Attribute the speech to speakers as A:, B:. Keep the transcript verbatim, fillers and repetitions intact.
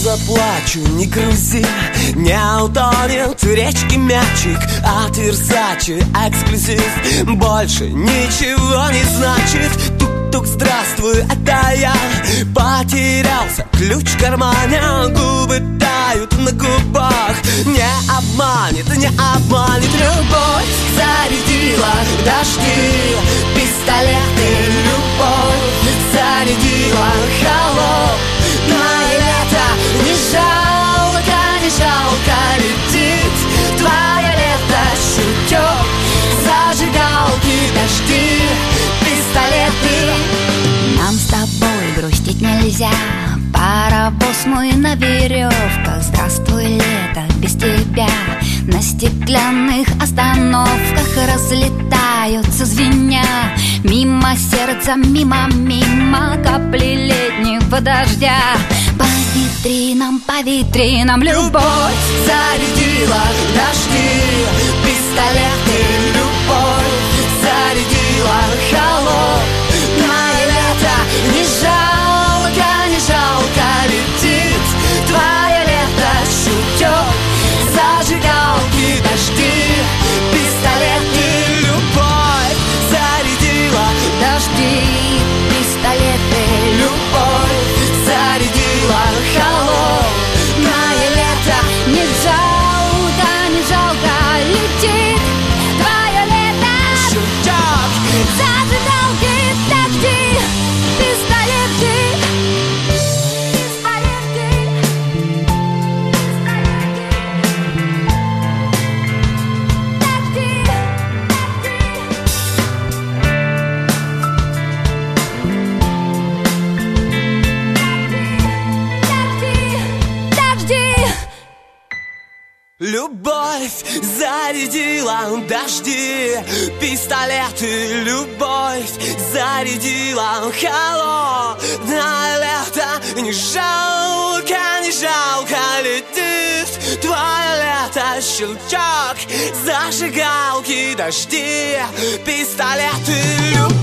A: заплачу, не грузи, не утонет в речке мячик от Версачи. Эксклюзив больше ничего не значит. Тук-тук, здравствуй, это я. Потерялся ключ в кармане, губы тают на губах. Не обманет, не обманет любовь. Зарядила дожди, пистолеты, любовь. Зарядила холодное лето. Не жалко, не жалко летит твое лето. Шутёк, зажигалки, дожди, пистолеты.
B: Нам с тобой грустить нельзя, паровоз мой на веревках. Здравствуй, лето, без тебя. На стеклянных остановках разлетаются звеня. Мимо сердца, мимо, мимо капли летнего дождя. По витринам, по витринам любовь.
A: Зарядила дожди, пистолеты, любовь. Зарядила холодное лето. Не жалко, не жалко летит твое лето. Шутёк, зажигалки, дожди, пистолеты, любовь. Зарядила
B: Дожди, пистолеты,
A: любовь. Зарядила холодное лето.
B: не жалко, не жалко летит твое лето.
A: Шутёк,
B: Зажигалки, дожди, пистолеты, пистолеты, пистолеты, дожди, дожди.
A: любовь. Зарядила дожди, пистолеты, любовь. Зарядила холодное лето. Не жалко, не жалко летит твое лето. Щелчок, зажигалки, дожди, пистолеты, любовь.